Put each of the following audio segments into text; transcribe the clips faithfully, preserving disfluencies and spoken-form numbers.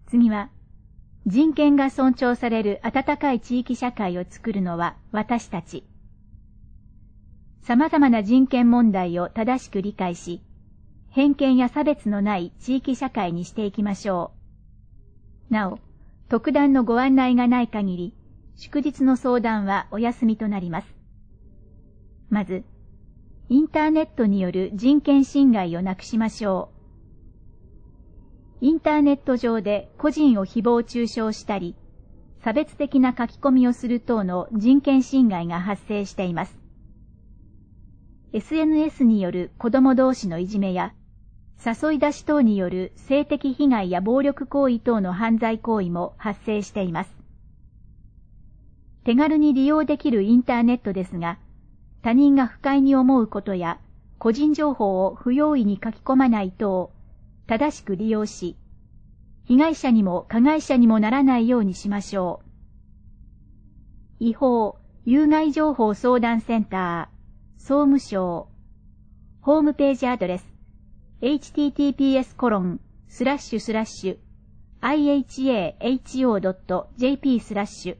次は、人権が尊重される温かい地域社会を作るのは私たち。様々な人権問題を正しく理解し、偏見や差別のない地域社会にしていきましょう。なお、特段のご案内がない限り、祝日の相談はお休みとなります。まず、インターネットによる人権侵害をなくしましょう。インターネット上で個人を誹謗中傷したり、差別的な書き込みをする等の人権侵害が発生しています。エスエヌエス による子供同士のいじめや、誘い出し等による性的被害や暴力行為等の犯罪行為も発生しています。手軽に利用できるインターネットですが、他人が不快に思うことや、個人情報を不用意に書き込まない等を正しく利用し、被害者にも加害者にもならないようにしましょう。違法、有害情報相談センター、総務省、ホームページアドレス、エイチティーティーピーエスコロンスラッシュスラッシュアイエイチエーエイチオードットジェーピースラッシュ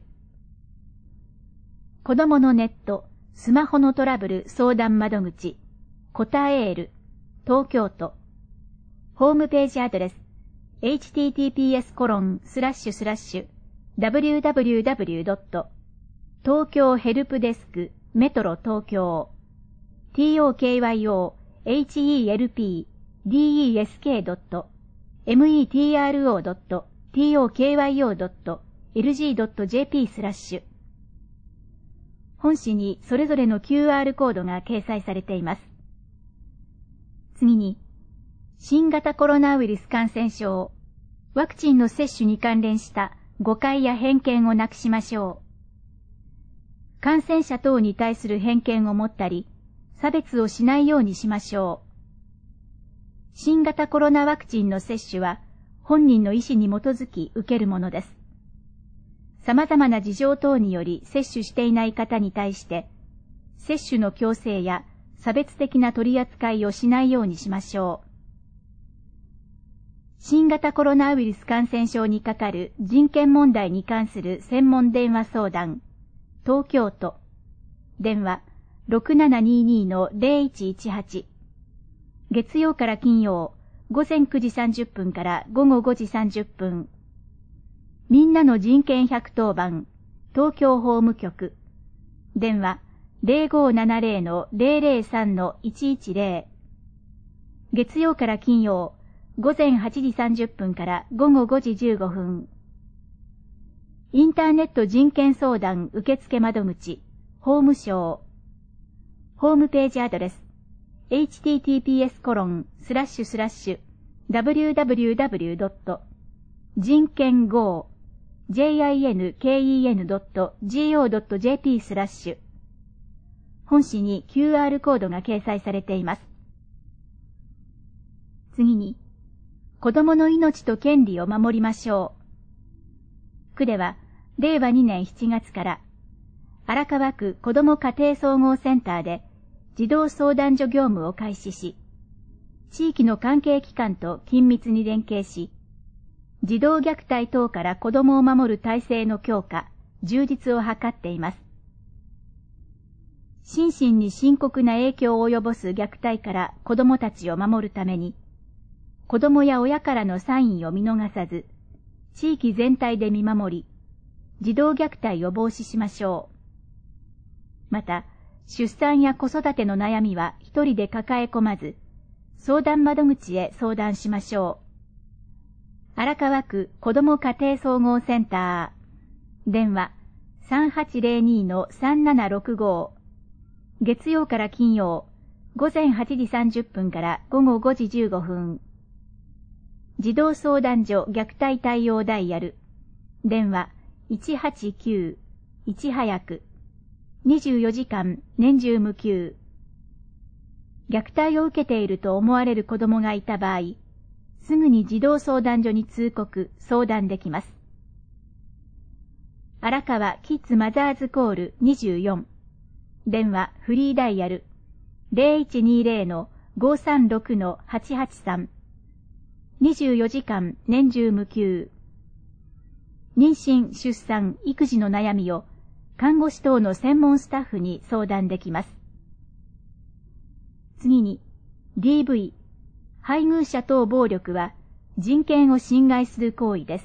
子供のネット、スマホのトラブル相談窓口、コタエール、東京都。ホームページアドレス、エイチティーティーピーエスコロンスラッシュスラッシュダブリューダブリューダブリュードット東京ヘルプデスクメトロ東京 トーキョーヘルプデスクドットメトロドットトーキョードットエルジードットジェーピー スラッシュ本誌にそれぞれの キューアール コードが掲載されています。次に、新型コロナウイルス感染症、ワクチンの接種に関連した誤解や偏見をなくしましょう。感染者等に対する偏見を持ったり、差別をしないようにしましょう。新型コロナワクチンの接種は、本人の意思に基づき受けるものです。様々な事情等により接種していない方に対して、接種の強制や差別的な取り扱いをしないようにしましょう。新型コロナウイルス感染症にかかる人権問題に関する専門電話相談、東京都、電話 ろくななにーにーのゼロいちいちはち、月曜から金曜、午前くじさんじゅっぷんから午後ごじさんじゅっぷん、みんなの人権ひゃくとおばん、東京法務局、電話 ゼロごななゼロのゼロゼロさんのいちいちゼロ、月曜から金曜、午前はちじさんじゅっぷんから午後ごじじゅうごふん、インターネット人権相談受付窓口、法務省、ホームページアドレス、エイチティーティーピーエスコロンスラッシュスラッシュダブリューダブリューダブリュードット人権ゴージンケンドットジーオードットジェーピー スラッシュ本誌に キューアール コードが掲載されています。次に、子供の命と権利を守りましょう。区では、れいわにねんしちがつから、荒川区子ども家庭総合センターで児童相談所業務を開始し、地域の関係機関と緊密に連携し、児童虐待等から子どもを守る体制の強化、充実を図っています。心身に深刻な影響を及ぼす虐待から子どもたちを守るために、子どもや親からのサインを見逃さず、地域全体で見守り、児童虐待を防止しましょう。また、出産や子育ての悩みは一人で抱え込まず、相談窓口へ相談しましょう。荒川区子ども家庭総合センター、電話 さんはちゼロにのさんななろくご、月曜から金曜、午前はちじさんじゅっぷんから午後ごじじゅうごふん。児童相談所虐待対応ダイヤル、電話いちはちきゅう、いち早く、にじゅうよじかん年中無休。虐待を受けていると思われる子供がいた場合、すぐに児童相談所に通告、相談できます。荒川キッズマザーズコールにじゅうよん、電話フリーダイヤルゼロいちにゼロのごさんろくのはちはちさん、にじゅうよじかん年中無休。 妊娠、出産、育児の悩みを看護師等の専門スタッフに相談できます。次に、ディーブイ、配偶者等暴力は人権を侵害する行為です。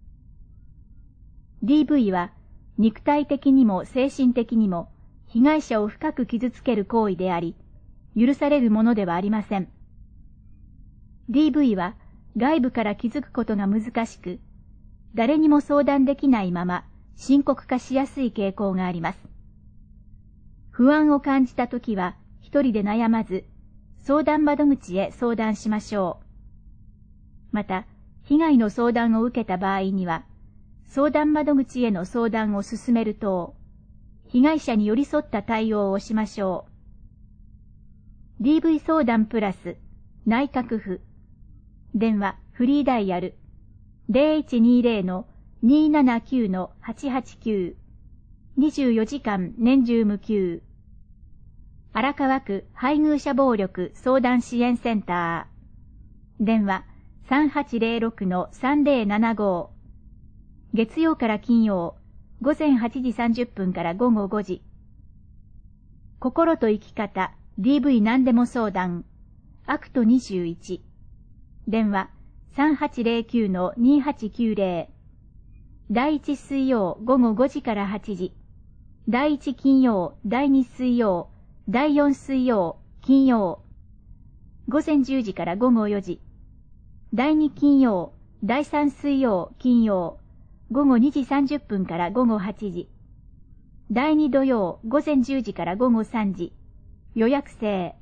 ディーブイ は肉体的にも精神的にも被害者を深く傷つける行為であり、許されるものではありません。ディーブイ は外部から気づくことが難しく、誰にも相談できないまま深刻化しやすい傾向があります。不安を感じたときは一人で悩まず、相談窓口へ相談しましょう。また、被害の相談を受けた場合には、相談窓口への相談を進める等、被害者に寄り添った対応をしましょう。ディーブイ 相談プラス、内閣府、電話、フリーダイヤル、ゼロいちにゼロのにーななきゅうのはちはちきゅう、にじゅうよじかん年中無休。荒川区配偶者暴力相談支援センター。電話さんはちゼロろくのさんゼロななご。月曜から金曜、午前はちじさんじゅっぷんから午後ごじ。心と生き方 ディーブイ 何でも相談。アクトにじゅういち。電話さんはちゼロきゅうのにはちきゅうゼロ。だいいち水曜午後ごじからはちじ。だいいち金曜、だいに水曜、だいよん水曜、金曜。午前じゅうじから午後よじ。だいに金曜、だいさん水曜、金曜。午後にじさんじゅっぷんから午後はちじ。だいに土曜、午前じゅうじから午後さんじ。予約制。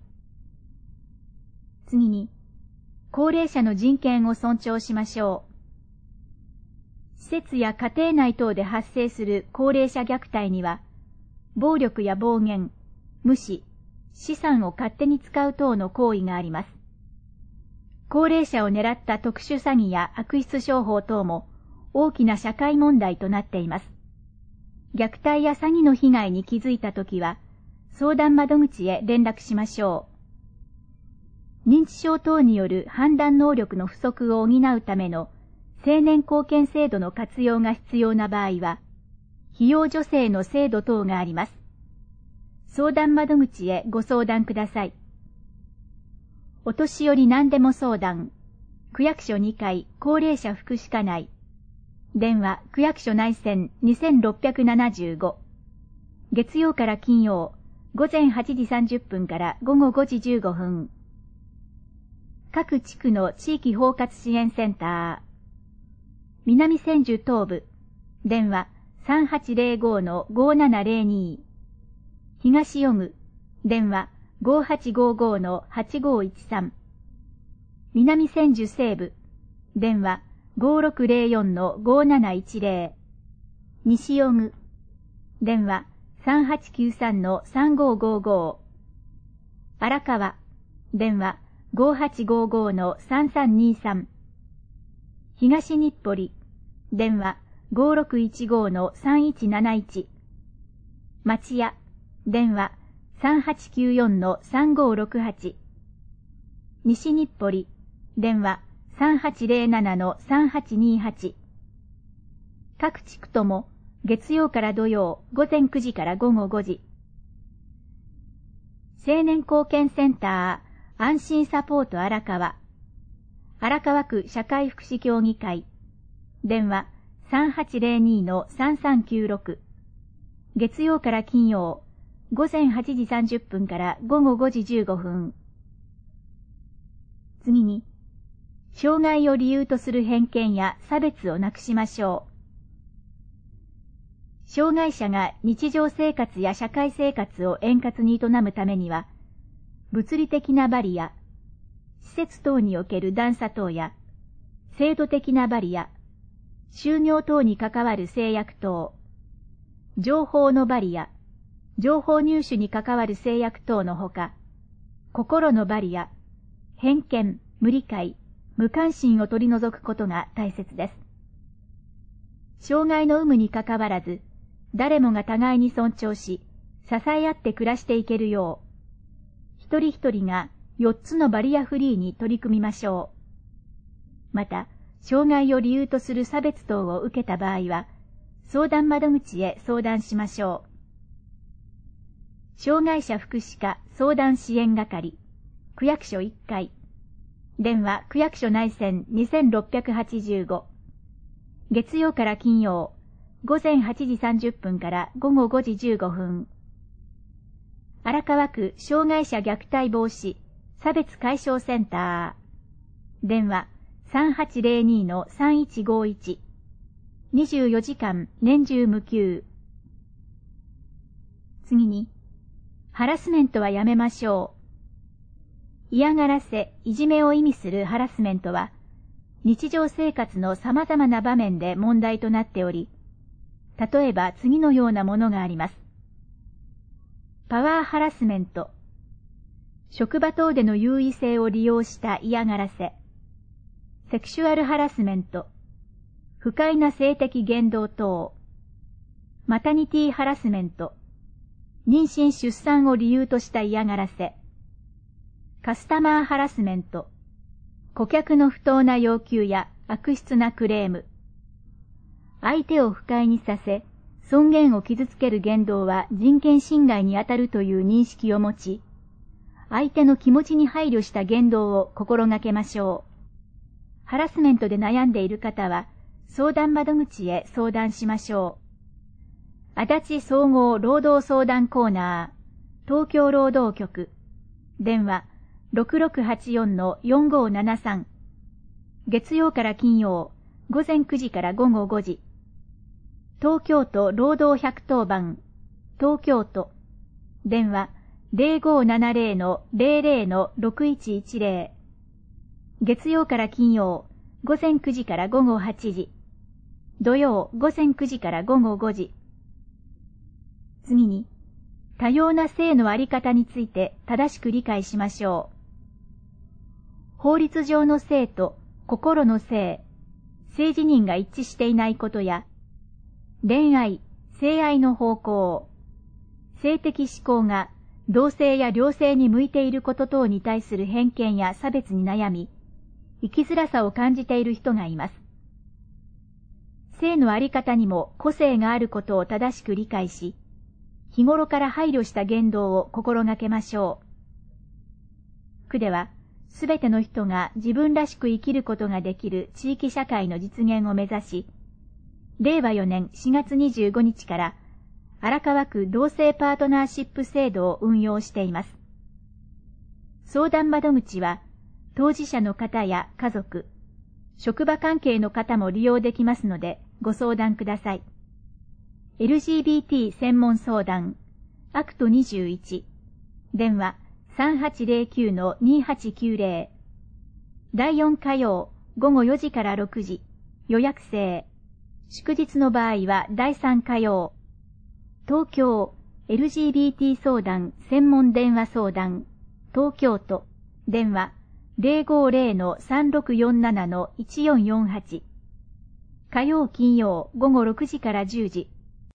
次に、高齢者の人権を尊重しましょう。施設や家庭内等で発生する高齢者虐待には、暴力や暴言、無視、資産を勝手に使う等の行為があります。高齢者を狙った特殊詐欺や悪質商法等も大きな社会問題となっています。虐待や詐欺の被害に気づいたときは、相談窓口へ連絡しましょう。認知症等による判断能力の不足を補うための成年後見制度の活用が必要な場合は、費用助成の制度等があります。相談窓口へご相談ください。お年寄り何でも相談。区役所にかい高齢者福祉課内。電話区役所内線にせんろっぴゃくななじゅうご。月曜から金曜、午前はちじさんじゅっぷんから午後ごじじゅうごふん。各地区の地域包括支援センター。南千住東部。電話さんはちゼロごのごななゼロに。東予具。電話ごはちごごのはちごいちさん。南千住西部。電話ごろくゼロよんのごなないちゼロ。西予具。電話さんはちきゅうさんのさんごごご。荒川。電話ごはちごごのさんさんにさん。東日暮里。電話ごろくいちごのさんいちなないち。町屋。電話さんはちきゅうよんのさんごろくはち。西日暮里。電話さんはちゼロななのさんはちにはち。各地区とも月曜から土曜午前くじから午後ごじ。青年貢献センター安心サポート荒川。荒川区社会福祉協議会。電話さんはちゼロにのさんさんきゅうろく。月曜から金曜、午前はちじさんじゅっぷんから午後ごじじゅうごふん。次に、障害を理由とする偏見や差別をなくしましょう。障害者が日常生活や社会生活を円滑に営むためには、物理的なバリア、施設等における段差等や、制度的なバリア、就業等に関わる制約等、情報のバリア、情報入手に関わる制約等のほか、心のバリア、偏見、無理解、無関心を取り除くことが大切です。障害の有無にかかわらず、誰もが互いに尊重し、支え合って暮らしていけるよう、一人一人がよっつのバリアフリーに取り組みましょう。また、 障害を理由とする差別等を受けた場合は、相談窓口へ相談しましょう。障害者福祉課相談支援係、区役所いっかい、電話区役所内線にせんろっぴゃくはちじゅうご、月曜から金曜、午前はちじさんじゅっぷんから午後ごじじゅうごふん。荒川区障害者虐待防止差別解消センター、電話さんはちゼロにのさんいちごいち、にじゅうよじかん年中無休。次に、ハラスメントはやめましょう。嫌がらせ、いじめを意味するハラスメントは、日常生活の様々な場面で問題となっており、例えば次のようなものがあります。パワーハラスメント、職場等での優位性を利用した嫌がらせ、セクシュアルハラスメント、不快な性的言動等、マタニティハラスメント、妊娠出産を理由とした嫌がらせ、カスタマーハラスメント、顧客の不当な要求や悪質なクレーム、相手を不快にさせ、尊厳を傷つける言動は人権侵害にあたるという認識を持ち、相手の気持ちに配慮した言動を心がけましょう。ハラスメントで悩んでいる方は、相談窓口へ相談しましょう。足立総合労働相談コーナー、東京労働局、電話ろくろくはちよんのよんごななさん、月曜から金曜、午前くじから午後ごじ、東京都労働百当番、東京都、電話ゼロごななゼロのゼロゼロのろくいちいちゼロ、月曜から金曜、午前くじから午後はちじ、土曜午前くじから午後ごじ。次に、多様な性のあり方について正しく理解しましょう。法律上の性と心の性、性自認が一致していないことや、恋愛、性愛の方向、性的指向が同性や両性に向いていること等に対する偏見や差別に悩み、生きづらさを感じている人がいます。性のあり方にも個性があることを正しく理解し、日頃から配慮した言動を心がけましょう。区では、すべての人が自分らしく生きることができる地域社会の実現を目指し、れいわよねんしがつにじゅうごにちから荒川区同性パートナーシップ制度を運用しています。相談窓口は、当事者の方や家族、職場関係の方も利用できますのでご相談ください。エルジービーティー 専門相談、アクトにじゅういち、電話さんはちゼロきゅうのにはちきゅうゼロ、だいよん火曜午後よじからろくじ、予約制、祝日の場合はだいさん火曜、東京 エルジービーティー 相談専門電話相談、東京都、電話ゼロごゼロのさんろくよんななのいちよんよんはち、火曜金曜午後ろくじからじゅうじ、